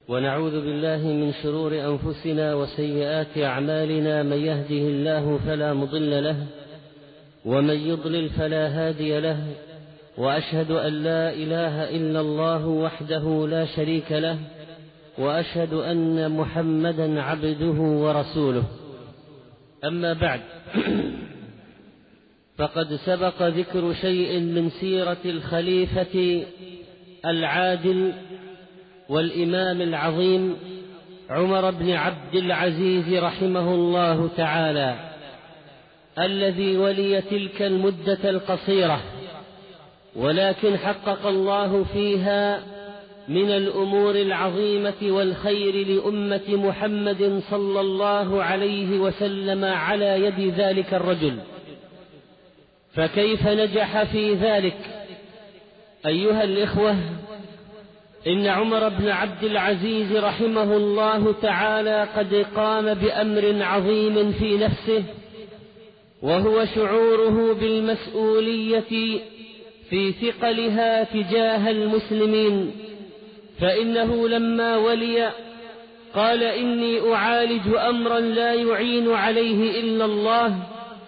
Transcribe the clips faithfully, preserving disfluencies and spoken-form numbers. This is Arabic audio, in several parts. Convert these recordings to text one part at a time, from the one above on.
ونعوذ بالله من شرور أنفسنا وسيئات أعمالنا، من يهده الله فلا مضل له ومن يضلل فلا هادي له، وأشهد أن لا إله إلا الله وحده لا شريك له، وأشهد أن محمدا عبده ورسوله. أما بعد، فقد سبق ذكر شيء من سيرة الخليفة العادل والإمام العظيم عمر بن عبد العزيز رحمه الله تعالى، الذي ولي تلك المدة القصيرة، ولكن حقق الله فيها من الأمور العظيمة والخير لأمة محمد صلى الله عليه وسلم على يد ذلك الرجل. فكيف نجح في ذلك؟ أيها الإخوة، إن عمر بن عبد العزيز رحمه الله تعالى قد قام بأمر عظيم في نفسه، وهو شعوره بالمسؤولية في ثقلها تجاه المسلمين. فإنه لما ولي قال: إني أعالج أمرا لا يعين عليه إلا الله.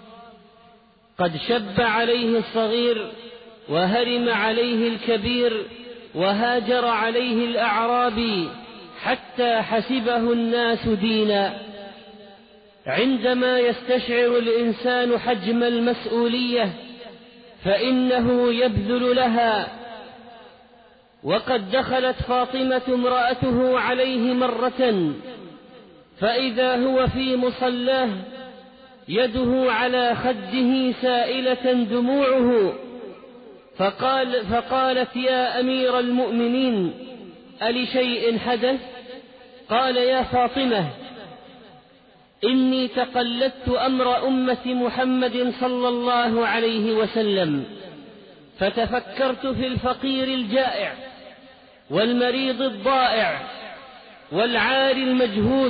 قد شب عليه الصغير وهرم عليه الكبير وهاجر عليه الأعرابي حتى حسبه الناس دينا. عندما يستشعر الإنسان حجم المسؤولية فإنه يبذل لها. وقد دخلت فاطمة امرأته عليه مرة، فإذا هو في مصلاه يده على خده سائلة دموعه، فقال فقالت: يا أمير المؤمنين، ألشيء حدث؟ قال: يا فاطمة، إني تقلدت أمر أمة محمد صلى الله عليه وسلم، فتفكرت في الفقير الجائع والمريض الضائع والعاري المجهود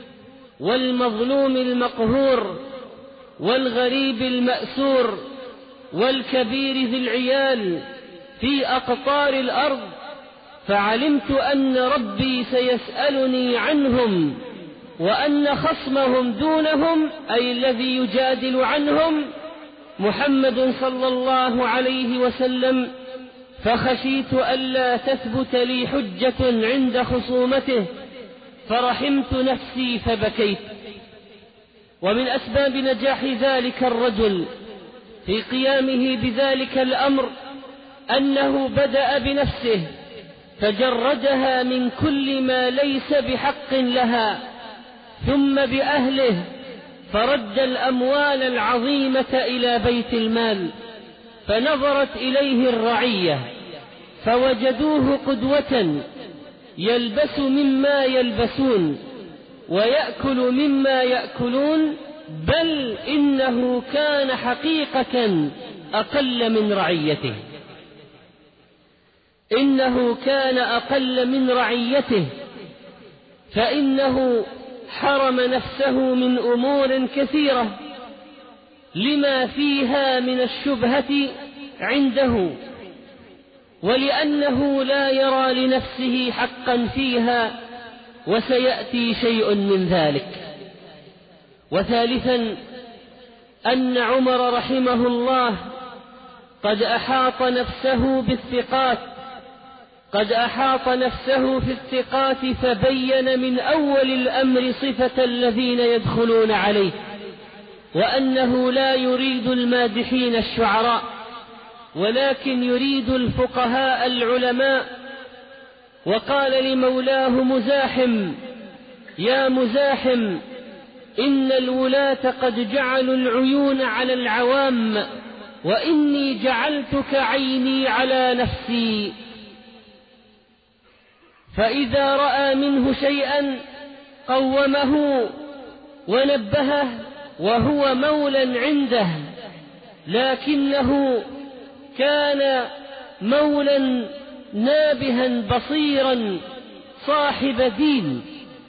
والمظلوم المقهور والغريب المأسور والكبير ذي العيال في أقطار الأرض، فعلمت أن ربي سيسألني عنهم، وأن خصمهم دونهم، أي الذي يجادل عنهم، محمد صلى الله عليه وسلم. فخشيت ألا تثبت لي حجة عند خصومته، فرحمت نفسي فبكيت. ومن أسباب نجاح ذلك الرجل في قيامه بذلك الأمر أنه بدأ بنفسه، فجردها من كل ما ليس بحق لها، ثم بأهله، فرد الأموال العظيمة إلى بيت المال. فنظرت إليه الرعية فوجدوه قدوة، يلبس مما يلبسون ويأكل مما يأكلون، بل إنه كان حقيقة أقل من رعيته، إنه كان أقل من رعيته، فإنه حرم نفسه من أمور كثيرة لما فيها من الشبهة عنده، ولأنه لا يرى لنفسه حقا فيها، وسيأتي شيء من ذلك. وثالثا، أن عمر رحمه الله قد أحاط نفسه بالثقات قد أحاط نفسه في الثقات فبين من أول الأمر صفة الذين يدخلون عليه، وأنه لا يريد المادحين الشعراء، ولكن يريد الفقهاء العلماء. وقال لمولاه مزاحم: يا مزاحم، إن الولاة قد جعلوا العيون على العوام، وإني جعلتك عيني على نفسي. فإذا رأى منه شيئا قومه ونبهه، وهو مولا عنده، لكنه كان مولا نابها بصيرا صاحب دين.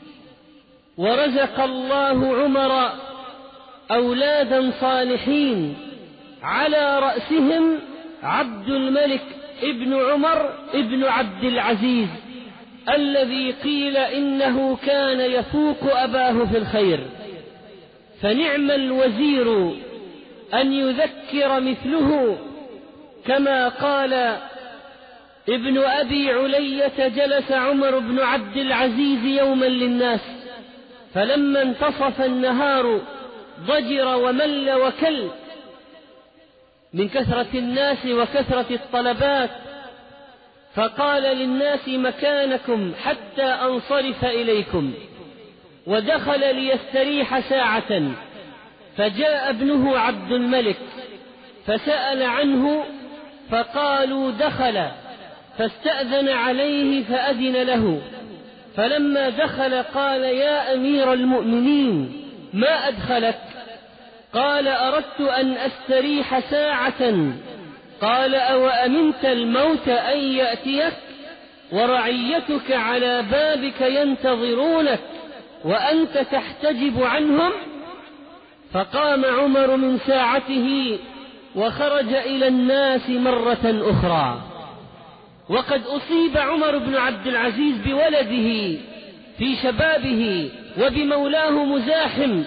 ورزق الله عمر أولادا صالحين، على رأسهم عبد الملك ابن عمر ابن عبد العزيز، الذي قيل إنه كان يفوق أباه في الخير، فنعم الوزير أن يذكر مثله. كما قال ابن أبي علية: جلس عمر بن عبد العزيز يوما للناس، فلما انتصف النهار ضجر ومل وكل من كثرة الناس وكثرة الطلبات، فقال للناس: مكانكم حتى أنصرف إليكم. ودخل ليستريح ساعة، فجاء ابنه عبد الملك فسأل عنه، فقالوا: دخل. فاستأذن عليه فأذن له، فلما دخل قال: يا أمير المؤمنين، ما أدخلك؟ قال: أردت أن أستريح ساعة. قال: أوأمنت الموت أن يأتيك ورعيتك على بابك ينتظرونك وأنت تحتجب عنهم؟ فقام عمر من ساعته وخرج إلى الناس مرة أخرى. وقد أصيب عمر بن عبد العزيز بولده في شبابه وبمولاه مزاحم،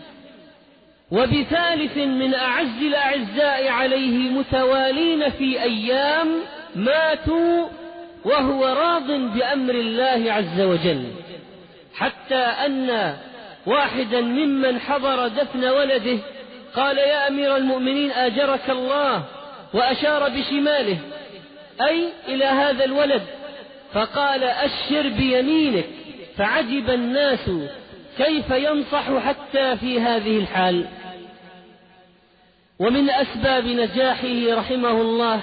وبثالث من أعز الأعزاء عليه متوالين في أيام ماتوا وهو راض بأمر الله عز وجل، حتى أن واحدا ممن حضر دفن ولده قال: يا أمير المؤمنين آجرك الله، وأشار بشماله أي إلى هذا الولد، فقال: أشر بيمينك. فعجب الناس كيف ينصح حتى في هذه الحال. ومن أسباب نجاحه رحمه الله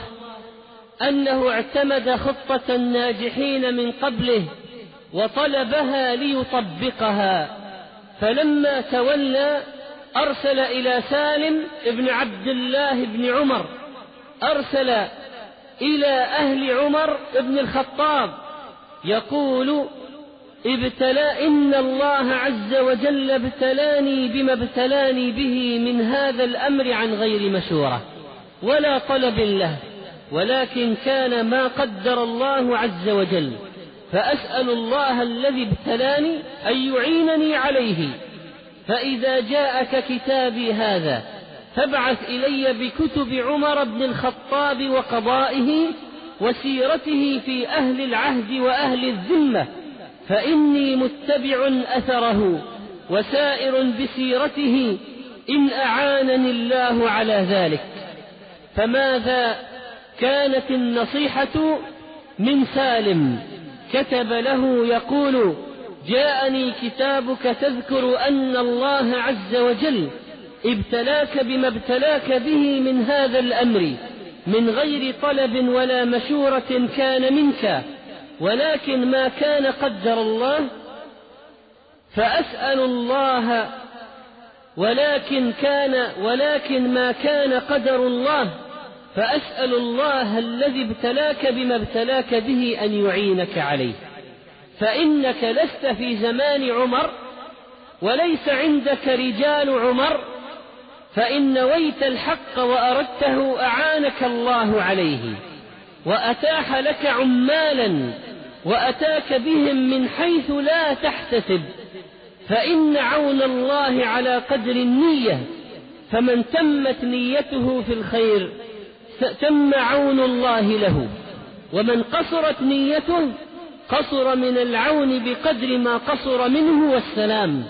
أنه اعتمد خطة الناجحين من قبله وطلبها ليطبقها، فلما تولى أرسل إلى سالم ابن عبد الله بن عمر، أرسل إلى أهل عمر ابن الخطاب يقول: ابتلى إن الله عز وجل ابتلاني بما ابتلاني به من هذا الأمر عن غير مشورة ولا طلب له، ولكن كان ما قدر الله عز وجل، فأسأل الله الذي ابتلاني أن يعينني عليه، فإذا جاءك كتابي هذا فابعث إلي بكتب عمر بن الخطاب وقضائه وسيرته في أهل العهد وأهل الذمة، فإني متبع أثره وسائر بسيرته إن أعانني الله على ذلك. فماذا كانت النصيحة من سالم؟ كتب له يقول: جاءني كتابك تذكر أن الله عز وجل ابتلاك بما ابتلاك به من هذا الأمر من غير طلب ولا مشورة كان منك، ولكن ما كان قدر الله، فأسأل الله ولكن كان ولكن ما كان قدر الله، فأسأل الله الذي ابتلاك بما ابتلاك به أن يعينك عليه، فإنك لست في زمان عمر وليس عندك رجال عمر، فإن نويت الحق وأردته أعانك الله عليه، وأتاح لك عمالا وأتاك بهم من حيث لا تحتسب، فإن عون الله على قدر النية، فمن تمت نيته في الخير تم عون الله له، ومن قصرت نيته قصر من العون بقدر ما قصر منه والسلام.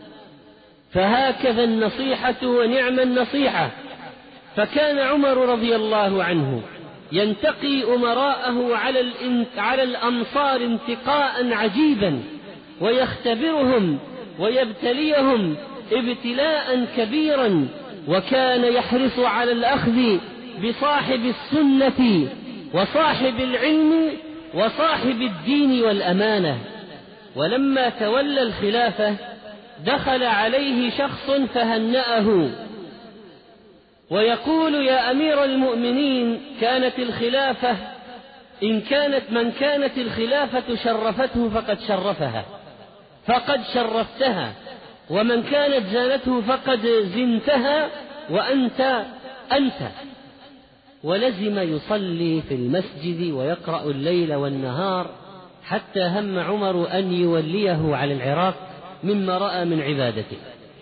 فهكذا النصيحة ونعم النصيحة. فكان عمر رضي الله عنه ينتقي أمراءه على الأمصار انتقاء عجيبا، ويختبرهم ويبتليهم ابتلاء كبيرا، وكان يحرص على الأخذ بصاحب السنة وصاحب العلم وصاحب الدين والأمانة. ولما تولى الخلافة دخل عليه شخص فهنأه ويقول: يا أمير المؤمنين، كانت الخلافة إن كانت من كانت الخلافة شرفته فقد شرفها فقد شرفتها، ومن كانت زانته فقد زنتها وأنت أنت. ولزم يصلي في المسجد ويقرأ الليل والنهار حتى هم عمر أن يوليه على العراق مما رأى من عبادته،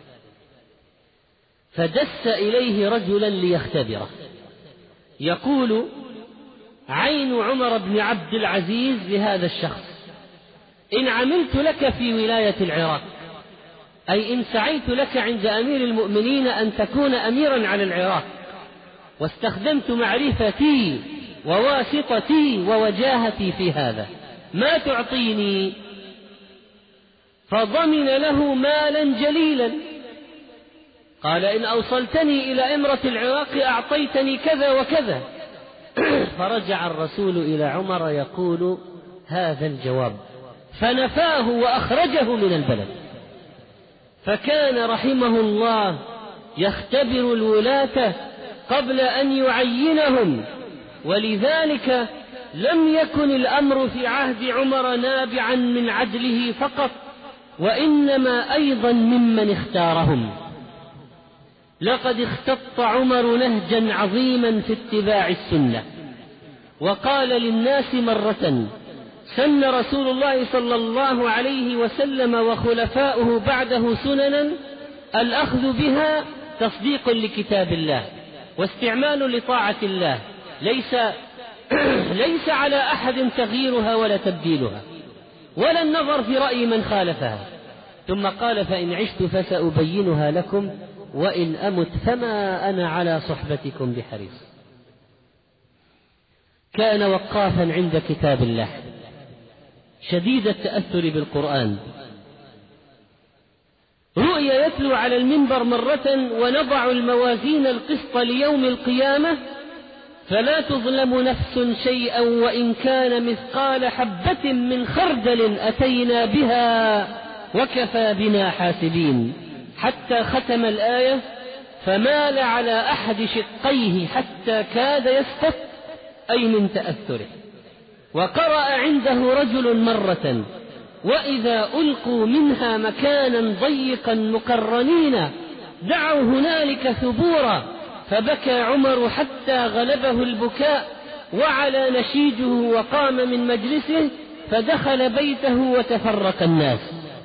فدس إليه رجلا ليختبره، يقول: عين عمر بن عبد العزيز لهذا الشخص، إن عملت لك في ولاية العراق، أي إن سعيت لك عند أمير المؤمنين أن تكون أميرا على العراق، واستخدمت معرفتي وواسطتي ووجاهتي في هذا، ما تعطيني؟ فضمن له مالا جليلا، قال: إن أوصلتني إلى إمرة العراق أعطيتني كذا وكذا. فرجع الرسول إلى عمر يقول هذا الجواب، فنفاه وأخرجه من البلد. فكان رحمه الله يختبر الولاة قبل أن يعينهم، ولذلك لم يكن الأمر في عهد عمر نابعا من عدله فقط، وإنما أيضا ممن اختارهم. لقد اختط عمر نهجا عظيما في اتباع السنة، وقال للناس مرة: سن رسول الله صلى الله عليه وسلم وخلفاؤه بعده سننا الأخذ بها تصديق لكتاب الله واستعمال لطاعة الله، ليس ليس على أحد تغييرها ولا تبديلها ولا النظر في رأي من خالفها. ثم قال: فإن عشت فسأبينها لكم، وإن أمت فما أنا على صحبتكم بحريص. كان وقافا عند كتاب الله، شديد التأثر بالقرآن. رؤي يتلو على المنبر مرة: ونضع الموازين القسط ليوم القيامة فلا تظلم نفس شيئا وإن كان مثقال حبة من خردل أتينا بها وكفى بنا حاسبين، حتى ختم الآية: فمال على أحد شقيه حتى كاد يسقط، أي من تأثره. وقرأ عنده رجل مرة: وإذا ألقوا منها مكانا ضيقا مقرنين دعوا هنالك ثبورا، فبكى عمر حتى غلبه البكاء وعلى نشيجه وقام من مجلسه فدخل بيته وتفرق الناس.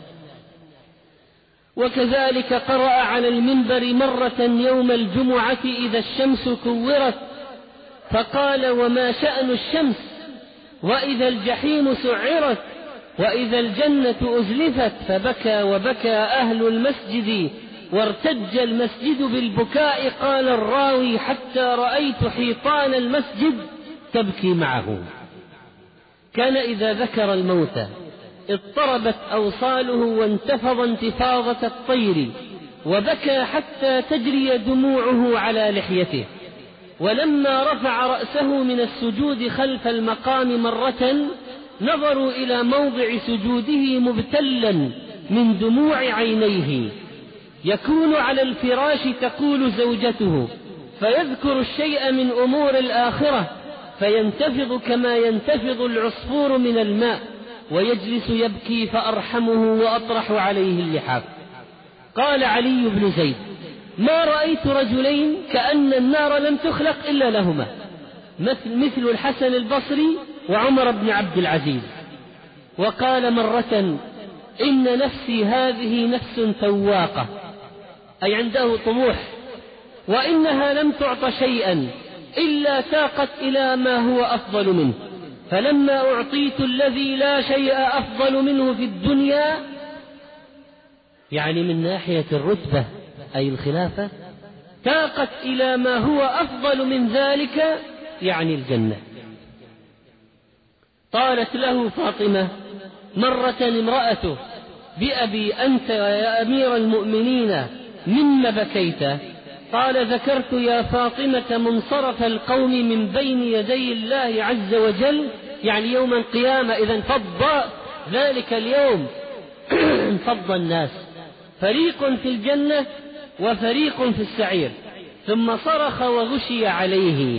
وكذلك قرأ على المنبر مرة يوم الجمعة إذا الشمس كورت، فقال: وما شأن الشمس؟ وإذا الجحيم سعرت، وإذا الجنة أزلفت، فبكى وبكى أهل المسجد وارتج المسجد بالبكاء. قال الراوي: حتى رأيت حيطان المسجد تبكي معه. كان إذا ذكر الموت اضطربت أوصاله وانتفض انتفاضة الطير، وبكى حتى تجري دموعه على لحيته. ولما رفع رأسه من السجود خلف المقام مرة نظروا إلى موضع سجوده مبتلا من دموع عينيه. يكون على الفراش تقول زوجته، فيذكر الشيء من أمور الآخرة فينتفض كما ينتفض العصفور من الماء، ويجلس يبكي فأرحمه وأطرح عليه اللحاف. قال علي بن زيد: ما رأيت رجلين كأن النار لم تخلق إلا لهما، مثل, مثل الحسن البصري وعمر بن عبد العزيز. وقال مرة: إن نفسي هذه نفس تواقة، أي عنده طموح، وإنها لم تعط شيئا إلا تاقت إلى ما هو أفضل منه، فلما أعطيت الذي لا شيء أفضل منه في الدنيا، يعني من ناحية الرتبة أي الخلافة، تاقت إلى ما هو أفضل من ذلك، يعني الجنة. قالت له فاطمة مرة امرأته: بأبي أنت يا أمير المؤمنين مما بكيت؟ قال: ذكرت يا فاطمة منصرف القوم من بين يدي الله عز وجل، يعني يوم القيامة إذا انفض ذلك اليوم انفض الناس، فريق في الجنة وفريق في السعير. ثم صرخ وغشي عليه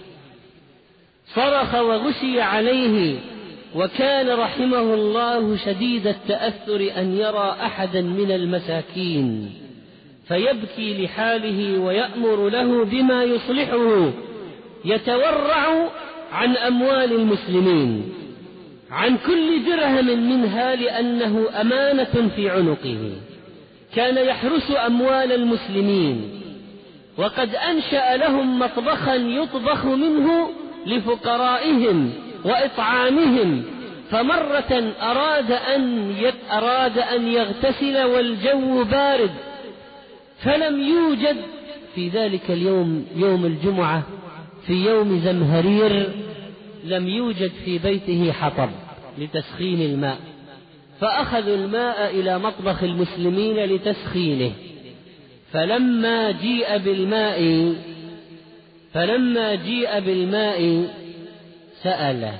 صرخ وغشي عليه وكان رحمه الله شديد التأثر أن يرى أحدا من المساكين فيبكي لحاله ويأمر له بما يصلحه، يتورع عن أموال المسلمين. عن كل درهم منها لأنه أمانة في عنقه، كان يحرس أموال المسلمين، وقد أنشأ لهم مطبخا يطبخ منه لفقرائهم وإطعامهم، فمرة أراد أن أراد أن يغتسل والجو بارد، فلم يوجد في ذلك اليوم يوم الجمعة في يوم زمهرير لم يوجد في بيته حطب لتسخين الماء، فأخذوا الماء إلى مطبخ المسلمين لتسخينه. فلما جيء بالماء فلما جيء بالماء سأل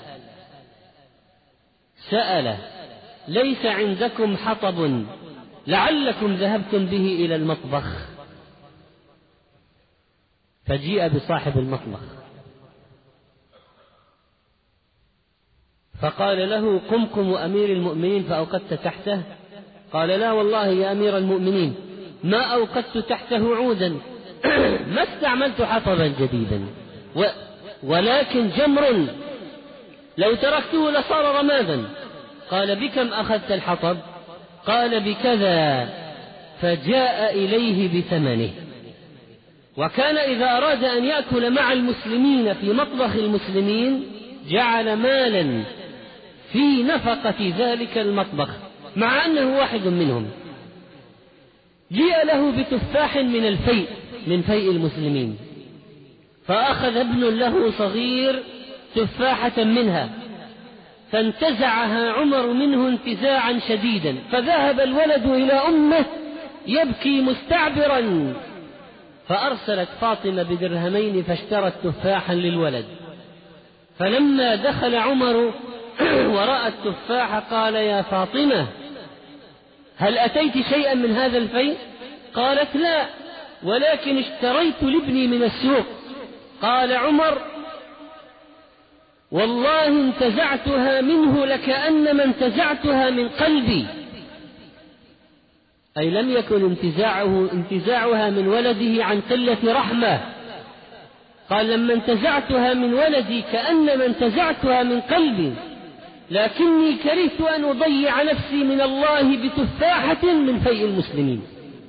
سأل ليس عندكم حطب لعلكم ذهبتم به إلى المطبخ؟ فجيء بصاحب المطبخ فقال له: قمكم أمير المؤمنين فأوقدت تحته؟ قال: لا والله يا أمير المؤمنين، ما أوقدت تحته عودا ما استعملت حطبا جديدا، و ولكن جمر لو تركته لصار رمادا. قال: بكم أخذت الحطب؟ قال: بكذا. فجاء إليه بثمنه. وكان إذا أراد أن يأكل مع المسلمين في مطبخ المسلمين جعل مالا في نفقة ذلك المطبخ مع أنه واحد منهم. جيء له بتفاح من الفيء من فيء المسلمين، فأخذ ابن له صغير تفاحة منها، فانتزعها عمر منه انتزاعا شديدا، فذهب الولد إلى أمه يبكي مستعبرا، فأرسلت فاطمة بدرهمين فاشترت تفاحا للولد. فلما دخل عمر ورأى التفاح قال: يا فاطمة، هل أتيت شيئا من هذا الفيء؟ قالت: لا، ولكن اشتريت لابني من السوق. قال عمر: والله انتزعتها منه لكأنما انتزعتها من قلبي، أي لم يكن انتزاعه انتزاعها من ولده عن قلة رحمة. قال: لما انتزعتها من ولدي كأنما انتزعتها من قلبي، لكني كرهت أن أضيع نفسي من الله بتفاحة من فيء المسلمين.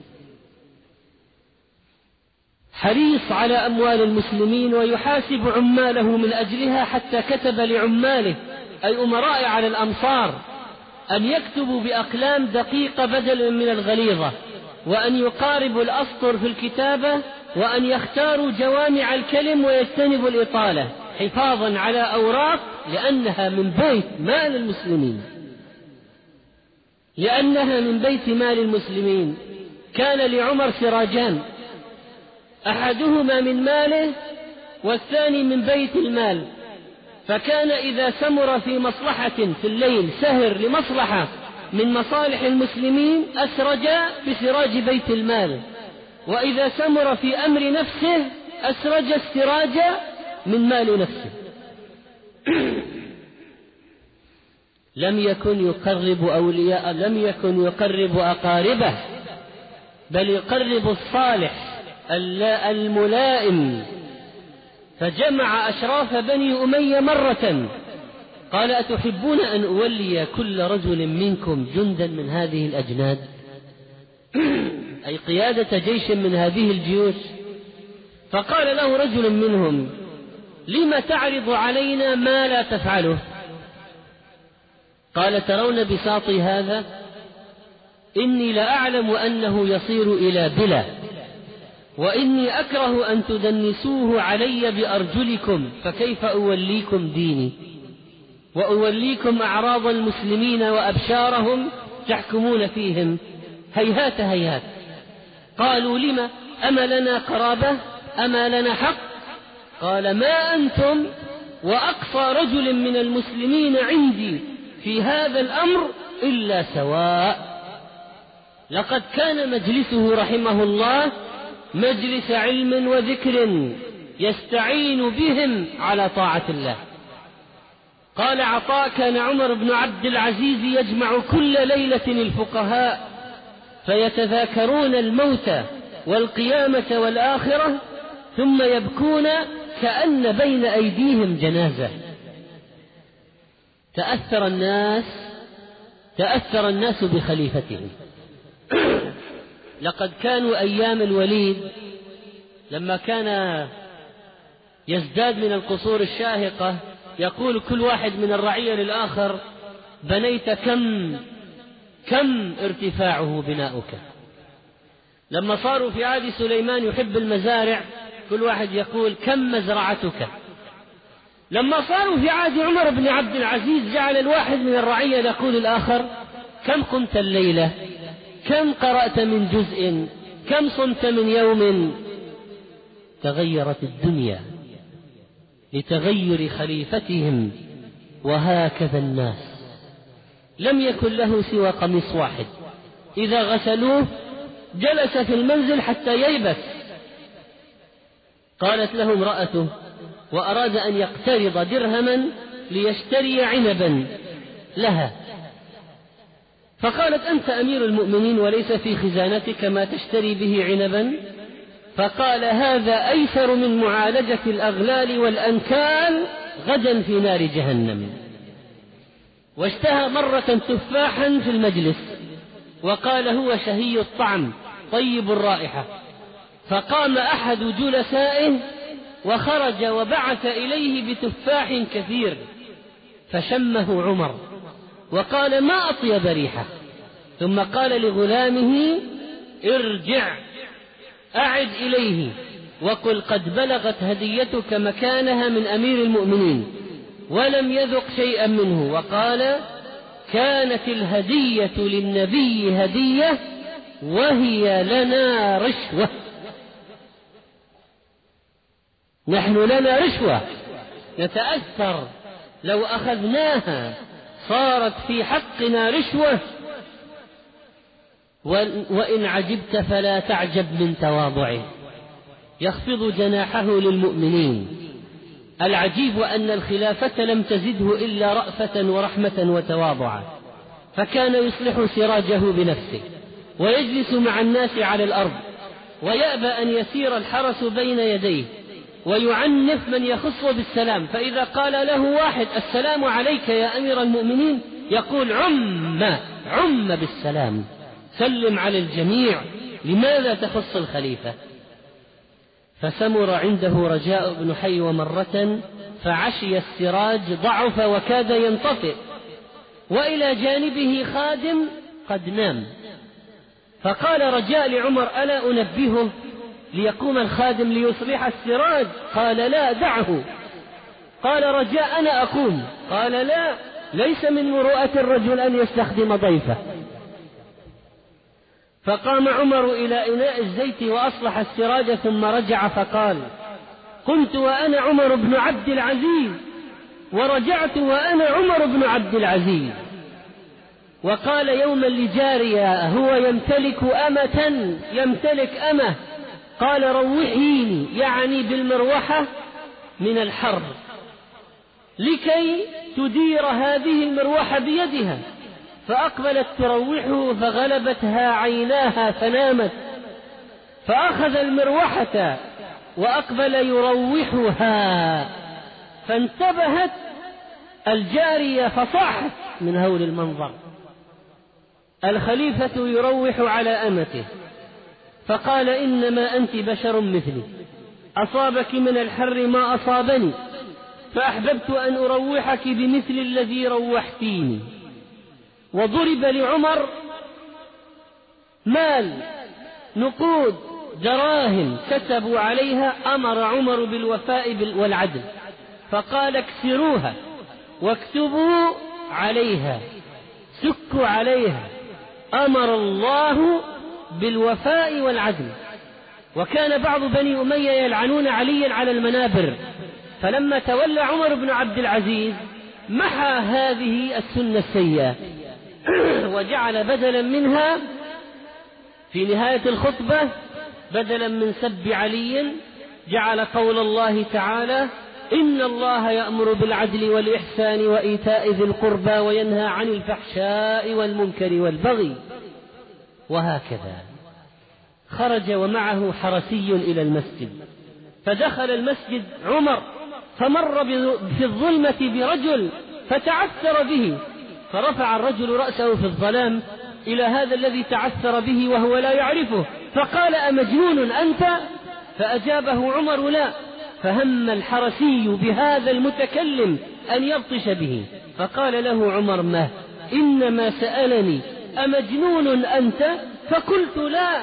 حريص على أموال المسلمين ويحاسب عماله من أجلها، حتى كتب لعماله أي أمراء على الأمصار أن يكتبوا بأقلام دقيقة بدلا من الغليظة، وأن يقاربوا الأسطر في الكتابة، وأن يختاروا جوامع الكلم ويجتنبوا الإطالة حفاظا على أوراق، لأنها من بيت مال المسلمين لأنها من بيت مال المسلمين. كان لعمر سراجان، أحدهما من ماله والثاني من بيت المال، فكان إذا سمر في مصلحة في الليل سهر لمصلحة من مصالح المسلمين أسرج بسراج بيت المال، وإذا سمر في أمر نفسه أسرج السراج من مال نفسه. لم يكن يقرب أولياء لم يكن يقرب أقاربه، بل يقرب الصالح الملائم. فجمع أشراف بني أمية مرة، قال: أتحبون أن أولي كل رجل منكم جندا من هذه الأجناد، أي قيادة جيش من هذه الجيوش؟ فقال له رجل منهم: لم تعرض علينا ما لا تفعله؟ قال: ترون بساطي هذا؟ إني لأعلم أنه يصير إلى بلا، وإني أكره أن تدنسوه علي بأرجلكم، فكيف أوليكم ديني وأوليكم أعراض المسلمين وأبشارهم تحكمون فيهم؟ هيهات هيهات. قالوا: لما؟ أما لنا قرابة؟ أما لنا حق؟ قال: ما أنتم وأقصى رجل من المسلمين عندي في هذا الأمر إلا سواء. لقد كان مجلسه رحمه الله مجلس علم وذكر يستعين بهم على طاعة الله. قال عطاء: كان عمر بن عبد العزيز يجمع كل ليلة الفقهاء فيتذاكرون الموت والقيامة والآخرة، ثم يبكون كأن بين أيديهم جنازة. تأثر الناس تأثر الناس بخليفتهم. لقد كانوا أيام الوليد لما كان يزداد من القصور الشاهقة يقول كل واحد من الرعية للآخر: بنيت كم كم ارتفاعه بناؤك. لما صاروا في عهد سليمان يحب المزارع كل واحد يقول: كم مزرعتك. لما صاروا في عهد عمر بن عبد العزيز جعل الواحد من الرعية يقول الآخر: كم قمت الليلة، كم قرأت من جزء، كم صمت من يوم. تغيرت الدنيا لتغير خليفتهم، وهكذا الناس. لم يكن له سوى قميص واحد، إذا غسلوه جلس في المنزل حتى ييبس. قالت له امرأته وأراد أن يقترض درهما ليشتري عنبا لها، فقالت: أنت أمير المؤمنين وليس في خزانتك ما تشتري به عنبا؟ فقال: هذا أيسر من معالجة الأغلال والأنكال غدا في نار جهنم. واشتهى مرة تفاحا في المجلس وقال: هو شهي الطعم طيب الرائحة. فقام أحد جلسائه وخرج وبعث إليه بتفاح كثير، فشمه عمر وقال: ما أطيب ريحه. ثم قال لغلامه: ارجع أعد إليه وقل قد بلغت هديتك مكانها من أمير المؤمنين. ولم يذق شيئا منه، وقال: كانت الهدية للنبي هدية وهي لنا رشوة. نحن لنا رشوة نتأثر، لو أخذناها صارت في حقنا رشوة. وإن عجبت فلا تعجب من تواضعه، يخفض جناحه للمؤمنين. العجيب أن الخلافة لم تزده إلا رأفة ورحمة وتواضعا، فكان يصلح سراجه بنفسه ويجلس مع الناس على الأرض، ويأبى أن يسير الحرس بين يديه، ويعنف من يخص بالسلام. فإذا قال له واحد: السلام عليك يا أمير المؤمنين، يقول: عم عم بالسلام، سلم على الجميع، لماذا تخص الخليفة؟ فسمر عنده رجاء بن حيوة مرة فعشي السراج ضعف وكاد ينطفئ، وإلى جانبه خادم قد نام. فقال رجاء لعمر: ألا أنبهه ليقوم الخادم ليصلح السراج؟ قال: لا، دعه. قال رجاء: أنا أقوم. قال: لا، ليس من مروءة الرجل أن يستخدم ضيفه. فقام عمر إلى إناء الزيت وأصلح السراج، ثم رجع فقال: قمت وأنا عمر بن عبد العزيز، ورجعت وأنا عمر بن عبد العزيز. وقال يوما لجارية هو يمتلك أمة يمتلك أمة قال: روحيني، يعني بالمروحة من الحر، لكي تدير هذه المروحة بيدها. فأقبلت تروحه فغلبتها عيناها فنامت، فأخذ المروحة وأقبل يروحها، فانتبهت الجارية فصاحت من هول المنظر. الخليفة يروح على أمته، فقال: إنما أنت بشر مثلي، أصابك من الحر ما أصابني، فأحببت أن أروحك بمثل الذي روحتيني. وضرب لعمر مال نقود دراهم كتبوا عليها: أمر عمر بالوفاء والعدل، فقال: اكسروها واكتبوا عليها، سكوا عليها، أمر الله بالوفاء والعدل. وكان بعض بني أمية يلعنون عليا على المنابر، فلما تولى عمر بن عبد العزيز محى هذه السنة السيئة وجعل بدلا منها في نهاية الخطبة بدلا من سب علي جعل قول الله تعالى: إن الله يأمر بالعدل والإحسان وإيتاء ذي القربى وينهى عن الفحشاء والمنكر والبغي. وهكذا خرج ومعه حرسي إلى المسجد، فدخل المسجد عمر فمر في الظلمة برجل فتعثر به، فرفع الرجل رأسه في الظلام إلى هذا الذي تعثر به وهو لا يعرفه، فقال: أمجنون أنت؟ فأجابه عمر: لا. فهم الحرسي بهذا المتكلم أن يبطش به، فقال له عمر: ما إنما سألني أمجنون أنت؟ فقلت: لا.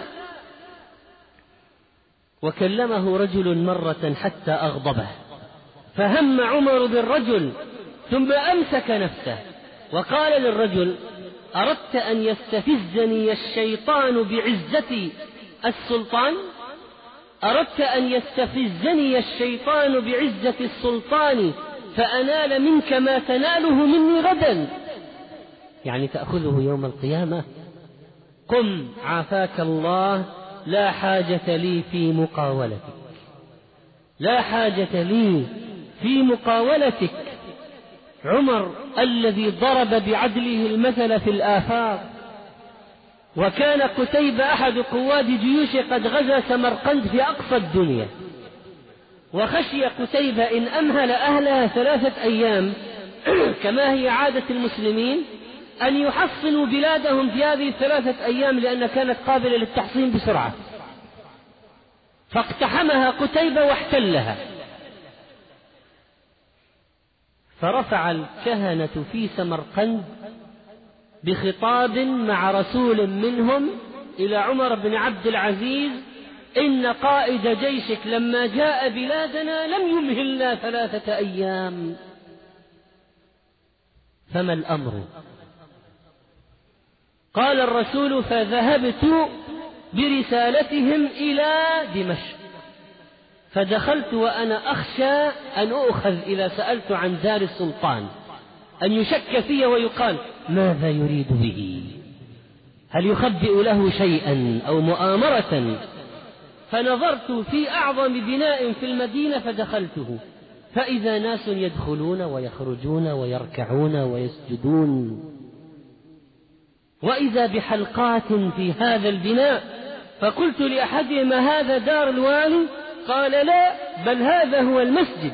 وكلمه رجل مرة حتى أغضبه، فهم عمر بالرجل ثم أمسك نفسه وقال للرجل: أردت أن يستفزني الشيطان بعزة السلطان؟ أردت أن يستفزني الشيطان بعزة السلطان فأنال منك ما تناله مني غدا، يعني تأخذه يوم القيامة؟ قم عافاك الله، لا حاجة لي في مقاولتك، لا حاجة لي في مقاولتك. عمر الذي ضرب بعدله المثل في الآفاق، وكان قتيبة أحد قواد جيوش قد غزا سمرقند في أقصى الدنيا، وخشي قتيبة إن أمهل أهلها ثلاثة أيام كما هي عادة المسلمين أن يحصنوا بلادهم في هذه الثلاثة أيام، لأن كانت قابلة للتحصين بسرعة، فاقتحمها قتيبة واحتلها. فرفع الكهنة في سمرقند بخطاب مع رسول منهم إلى عمر بن عبد العزيز: إن قائد جيشك لما جاء بلادنا لم يمهلنا ثلاثة أيام، فما الأمر؟ قال الرسول: فذهبت برسالتهم إلى دمشق، فدخلت وأنا أخشى أن أؤخذ إذا سألت عن دار السلطان، أن يشك في ويقال: ماذا يريد به؟ هل يخبئ له شيئا أو مؤامرة؟ فنظرت في أعظم بناء في المدينة فدخلته، فإذا ناس يدخلون ويخرجون ويركعون ويسجدون، وإذا بحلقات في هذا البناء، فقلت لأحدهم: هذا دار الوالي؟ قال: لا، بل هذا هو المسجد.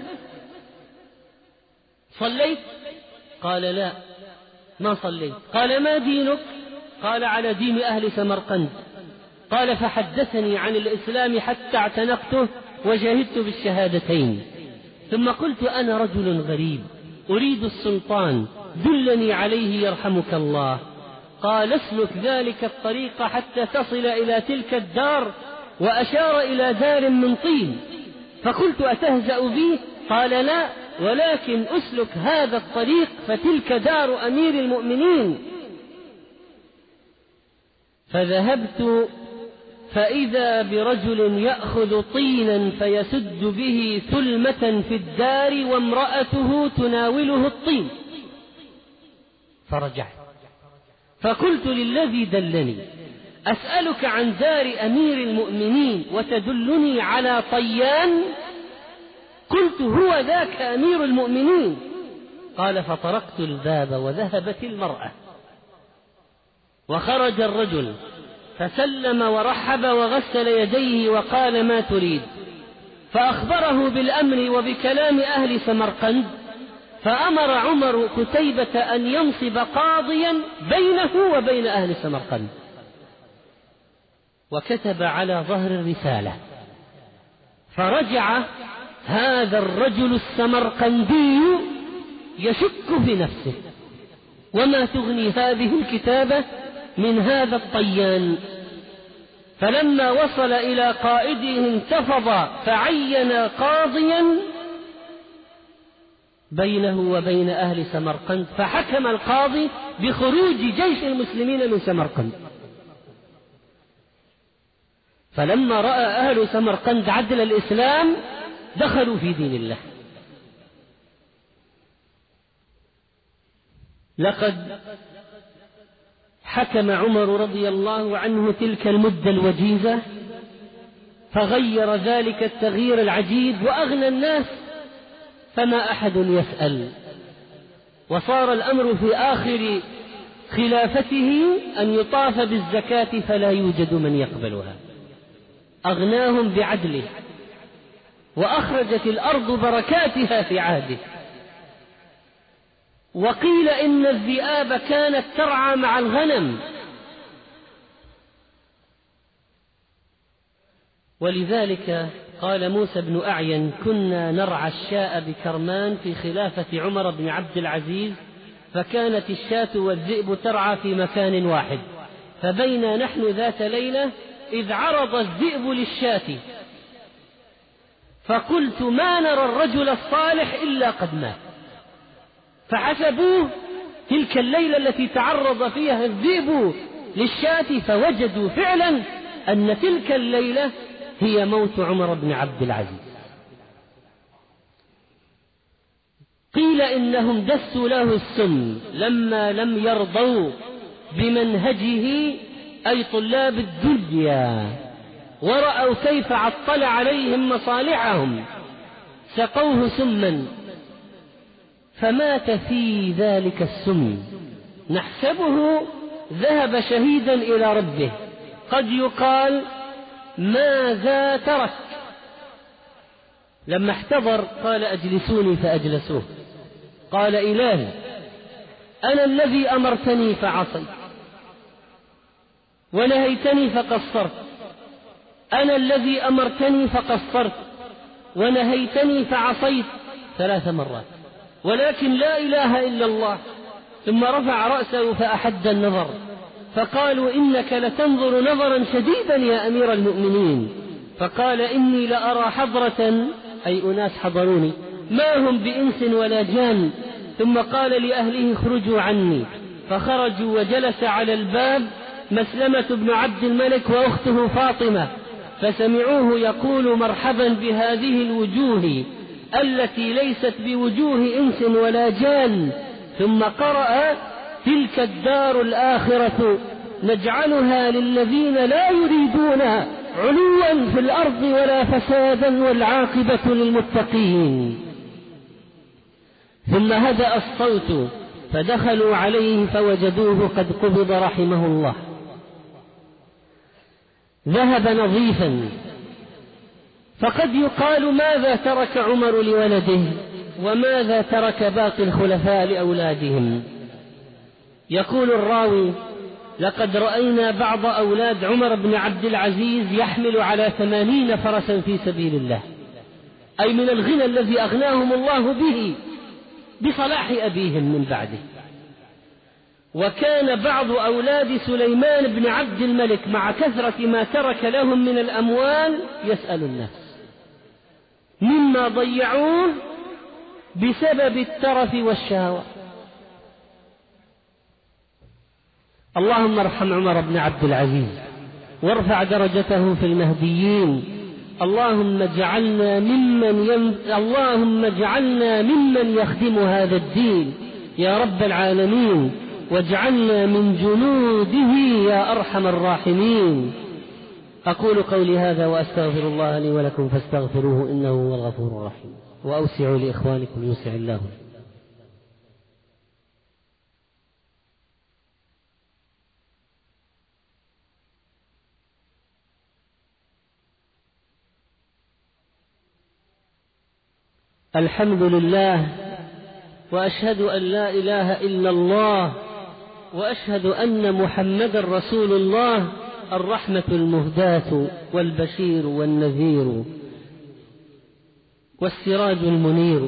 صليت؟ قال: لا، ما صليت. قال: ما دينك؟ قال: على دين أهل سمرقند. قال: فحدثني عن الإسلام حتى اعتنقته وشهدت بالشهادتين، ثم قلت: أنا رجل غريب أريد السلطان، دلني عليه يرحمك الله. قال: اسلك ذلك الطريق حتى تصل إلى تلك الدار، وأشار إلى دار من طين. فقلت: أتهزأ بي؟ قال: لا، ولكن أسلك هذا الطريق فتلك دار أمير المؤمنين. فذهبت فإذا برجل يأخذ طينا فيسد به ثلمة في الدار وامرأته تناوله الطين، فرجعت فقلت للذي دلني: أسألك عن دار أمير المؤمنين وتدلني على طيان؟ قلت: هو ذاك أمير المؤمنين. قال: فطرقت الباب وذهبت المرأة، وخرج الرجل فسلم ورحب وغسل يديه وقال: ما تريد؟ فأخبره بالأمر وبكلام أهل سمرقند، فأمر عمر قتيبة أن ينصب قاضيا بينه وبين أهل سمرقند، وكتب على ظهر الرسالة. فرجع هذا الرجل السمرقندي يشك في نفسه، وما تغني هذه الكتابة من هذا الطيان؟ فلما وصل إلى قائده انتفض فعين قاضيا بينه وبين أهل سمرقند، فحكم القاضي بخروج جيش المسلمين من سمرقند. فلما رأى أهل سمرقند عدل الإسلام دخلوا في دين الله. لقد حكم عمر رضي الله عنه تلك المدة الوجيزة، فغير ذلك التغيير العجيب وأغنى الناس، فما أحد يسأل. وصار الأمر في آخر خلافته أن يطاف بالزكاة فلا يوجد من يقبلها. أغناهم بعدله، وأخرجت الأرض بركاتها في عهده. وقيل إن الذئاب كانت ترعى مع الغنم، ولذلك قال موسى بن أعين: كنا نرعى الشاء بكرمان في خلافة عمر بن عبد العزيز، فكانت الشاة والذئب ترعى في مكان واحد، فبينا نحن ذات ليلة إذ عرض الذئب للشاة، فقلت: ما نرى الرجل الصالح إلا قد مات. فحسبوه تلك الليلة التي تعرض فيها الذئب للشاة، فوجدوا فعلا أن تلك الليلة هي موت عمر بن عبد العزيز. قيل إنهم دسوا له السم لما لم يرضوا بمنهجه، أي طلاب الدنيا، ورأوا كيف عطل عليهم مصالحهم، سقوه سما فمات في ذلك السم. نحسبه ذهب شهيدا إلى ربه، قد يقال: ماذا ترك؟ لما احتضر قال: أجلسوني، فأجلسوه. قال: إلهي، أنا الذي أمرتني فعصيت، ونهيتني فقصرت، أنا الذي أمرتني فقصرت، ونهيتني فعصيت ثلاث مرات، ولكن لا إله إلا الله. ثم رفع رأسه فأحد النظر، فقالوا: إنك لتنظر نظرا شديدا يا أمير المؤمنين. فقال: إني لأرى حضرة، أي أناس حضروني، ما هم بإنس ولا جان. ثم قال لأهله: اخرجوا عني. فخرجوا، وجلس على الباب مسلمة بن عبد الملك وأخته فاطمة، فسمعوه يقول: مرحبا بهذه الوجوه التي ليست بوجوه إنس ولا جان. ثم قرأ: تلك الدار الآخرة نجعلها للذين لا يريدون علوا في الأرض ولا فسادا والعاقبة للمتقين. ثم هدأ الصوت، فدخلوا عليه فوجدوه قد قبض رحمه الله، ذهب نظيفا. فقد يقال: ماذا ترك عمر لولده، وماذا ترك باقي الخلفاء لأولادهم؟ يقول الراوي: لقد رأينا بعض أولاد عمر بن عبد العزيز يحمل على ثمانين فرسا في سبيل الله، أي من الغنى الذي أغناهم الله به بصلاح أبيهم من بعده. وكان بعض أولاد سليمان بن عبد الملك مع كثرة ما ترك لهم من الأموال يسأل الناس مما ضيعوه بسبب الترف والشهوة. اللهم ارحم عمر بن عبد العزيز وارفع درجته في المهديين. اللهم اجعلنا ممن ين... اللهم اجعلنا ممن يخدم هذا الدين يا رب العالمين، واجعلنا من جنوده يا أرحم الراحمين. أقول قولي هذا وأستغفر الله لي ولكم فاستغفروه إنه هو الغفور الرحيم. وأوسعوا لإخوانكم يوسع الله. الحمد لله، وأشهد أن لا إله إلا الله، وأشهد أن محمد رسول الله، الرحمة المهداة والبشير والنذير والسراج المنير.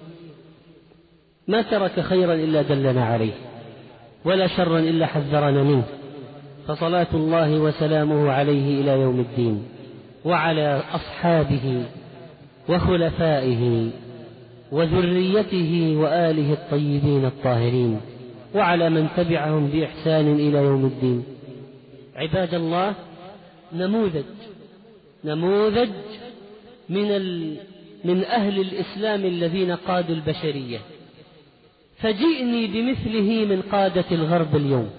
ما ترك خيرا إلا دلنا عليه، ولا شرا إلا حذرنا منه، فصلاة الله وسلامه عليه إلى يوم الدين، وعلى أصحابه وخلفائه وذريته وآله الطيبين الطاهرين، وعلى من تبعهم بإحسان إلى يوم الدين. عباد الله، نموذج نموذج من ال... من أهل الإسلام الذين قادوا البشرية، فجئني بمثله من قادة الغرب اليوم،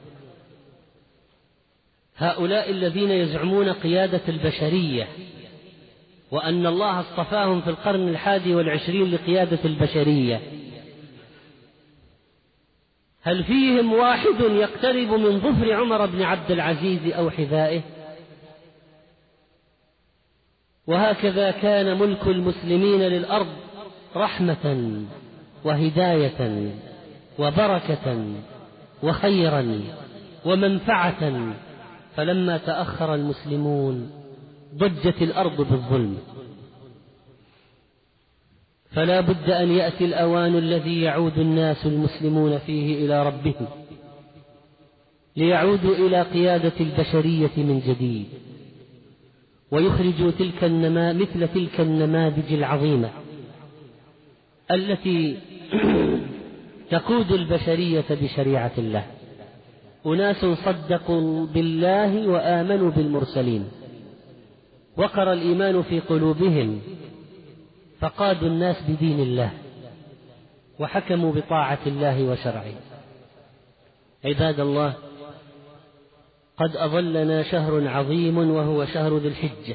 هؤلاء الذين يزعمون قيادة البشرية، وأن الله اصطفاهم في القرن الحادي والعشرين لقيادة البشرية. هل فيهم واحد يقترب من ظفر عمر بن عبد العزيز أو حذائه؟ وهكذا كان ملك المسلمين للأرض رحمة وهداية وبركة وخيرا ومنفعة، فلما تأخر المسلمون ضجت الأرض بالظلم. فلا بد أن يأتي الأوان الذي يعود الناس المسلمون فيه إلى ربهم، ليعودوا إلى قيادة البشرية من جديد، ويخرجوا تلك النما مثل تلك النماذج العظيمة التي تقود البشرية بشريعة الله. أناس صدقوا بالله وآمنوا بالمرسلين، وقر الإيمان في قلوبهم، فقادوا الناس بدين الله وحكموا بطاعة الله وشرعه. عباد الله، قد أظلنا شهر عظيم وهو شهر ذي الحجة،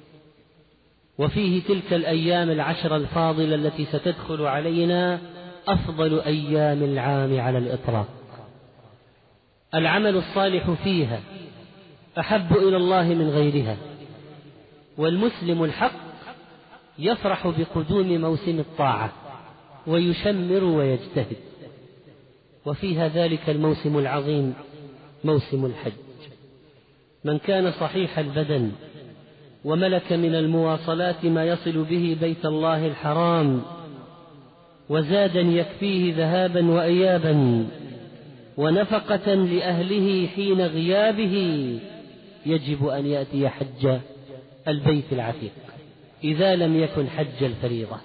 وفيه تلك الأيام العشر الفاضلة التي ستدخل علينا أفضل أيام العام على الإطلاق. العمل الصالح فيها أحب إلى الله من غيرها، والمسلم الحق يفرح بقدوم موسم الطاعة ويشمر ويجتهد. وفيها ذلك الموسم العظيم موسم الحج. من كان صحيح البدن وملك من المواصلات ما يصل به بيت الله الحرام، وزادا يكفيه ذهابا وإيابا ونفقة لأهله حين غيابه، يجب أن يأتي حج البيت العتيق إذا لم يكن حج الفريضة.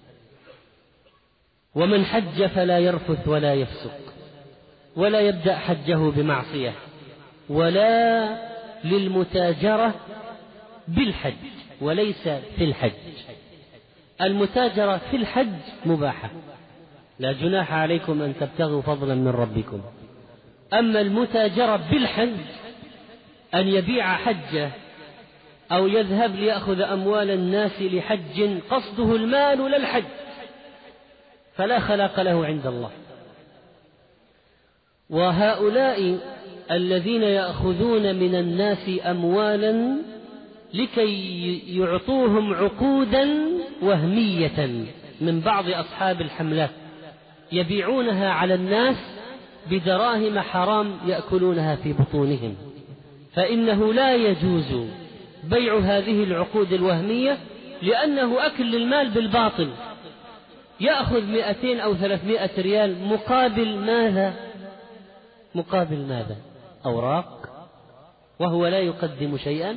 ومن حج فلا يرفث ولا يفسق، ولا يبدأ حجه بمعصية، ولا للمتاجرة بالحج وليس في الحج. المتاجرة في الحج مباحة، لا جناح عليكم أن تبتغوا فضلا من ربكم. أما المتاجرة بالحج، أن يبيع حجه أو يذهب ليأخذ أموال الناس لحج قصده المال لا الحج، فلا خلاق له عند الله. وهؤلاء الذين يأخذون من الناس أموالا لكي يعطوهم عقودا وهمية من بعض أصحاب الحملات، يبيعونها على الناس بدراهم حرام يأكلونها في بطونهم، فإنه لا يجوز بيع هذه العقود الوهمية، لأنه أكل للمال بالباطل. يأخذ مئتين أو ثلاثمائة ريال مقابل ماذا؟ مقابل ماذا؟ أوراق، وهو لا يقدم شيئا.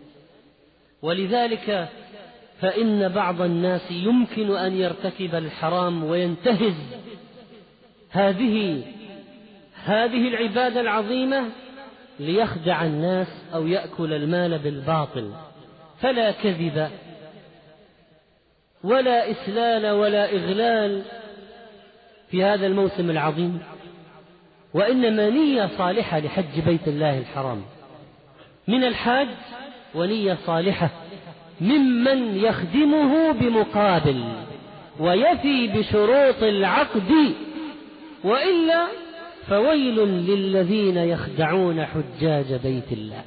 ولذلك فإن بعض الناس يمكن أن يرتكب الحرام وينتهز هذه هذه العبادة العظيمة ليخدع الناس أو يأكل المال بالباطل. فلا كذب ولا إسلال ولا إغلال في هذا الموسم العظيم، وإنما نية صالحة لحج بيت الله الحرام من الحاج، ونية صالحة ممن يخدمه بمقابل ويفي بشروط العقد، وإلا فويل للذين يخدعون حجاج بيت الله.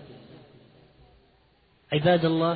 عباد الله،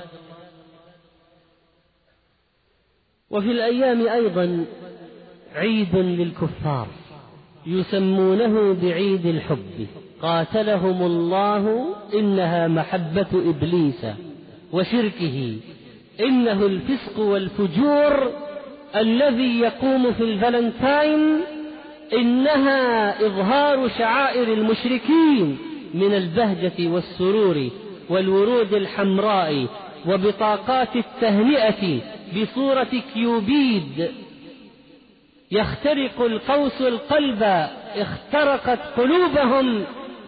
وفي الأيام أيضا عيد للكفار يسمونه بعيد الحب، قاتلهم الله، إنها محبة إبليس وشركه، إنه الفسق والفجور الذي يقوم في الفالنتاين، إنها إظهار شعائر المشركين من البهجة والسرور والورود الحمراء وبطاقات التهنئة بصورة كيوبيد. يخترق القوس القلب، اخترقت قلوبهم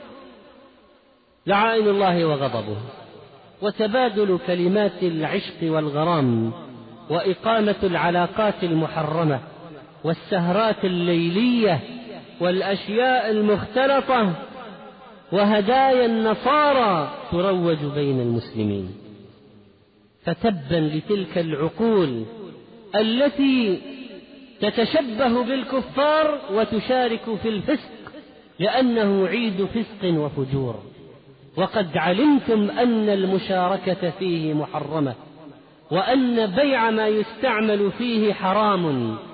لعائن الله وغضبه، وتبادل كلمات العشق والغرام، وإقامة العلاقات المحرمة، والسهرات الليلية، والأشياء المختلطة، وهدايا النصارى تروج بين المسلمين. فتبا لتلك العقول التي تتشبه بالكفار وتشارك في الفسق، لأنه عيد فسق وفجور، وقد علمتم أن المشاركة فيه محرمة، وأن بيع ما يستعمل فيه حرام،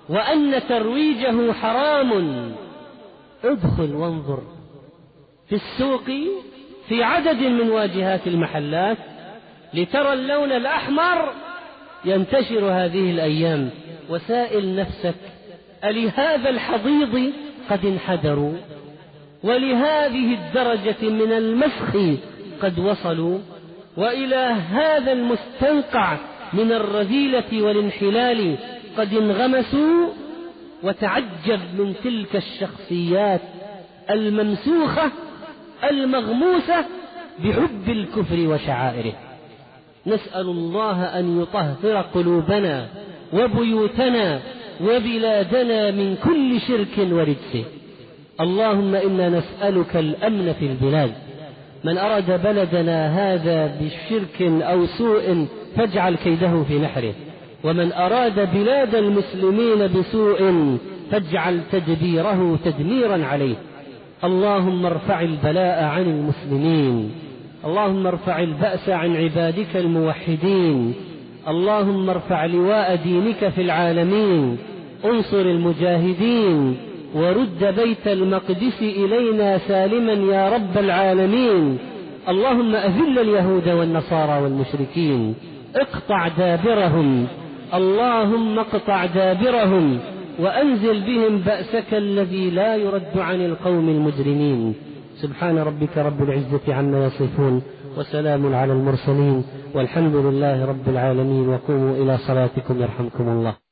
وأن ترويجه حرام. ادخل وانظر في السوق في عدد من واجهات المحلات لترى اللون الأحمر ينتشر هذه الأيام، وسائل نفسك ألهذا الحضيض قد انحدروا، ولهذه الدرجة من المسخ قد وصلوا، وإلى هذا المستنقع من الرذيلة والانحلال قد انغمسوا. وتعجب من تلك الشخصيات الممسوخة المغموسة بحب الكفر وشعائره. نسأل الله أن يطهر قلوبنا وبيوتنا وبلادنا من كل شرك ورجس. اللهم إنا نسألك الأمن في البلاد، من أراد بلدنا هذا بشرك أو سوء فاجعل كيده في نحره، ومن أراد بلاد المسلمين بسوء فاجعل تدبيره تدميرا عليه. اللهم ارفع البلاء عن المسلمين، اللهم ارفع البأس عن عبادك الموحدين، اللهم ارفع لواء دينك في العالمين، انصر المجاهدين، ورد بيت المقدس إلينا سالما يا رب العالمين. اللهم أذل اليهود والنصارى والمشركين، اقطع دابرهم، اللهم اقطع دابرهم، وأنزل بهم بأسك الذي لا يرد عن القوم المجرمين. سبحان ربك رب العزة عما يصفون، وسلام على المرسلين، والحمد لله رب العالمين. وقوموا إلى صلاتكم يرحمكم الله.